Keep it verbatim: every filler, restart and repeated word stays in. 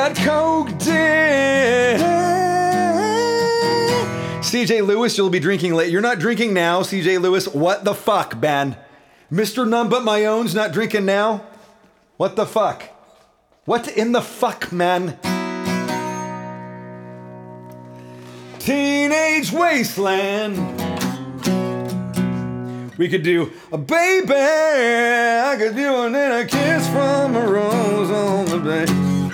that coke dick. C J Lewis, you'll be drinking late. You're not drinking now, C J Lewis. What the fuck, man? Mister None But My Own's not drinking now? What the fuck? What in the fuck, man? Teenage Wasteland. We could do a baby. I could do it in a kiss from a rose on the bay.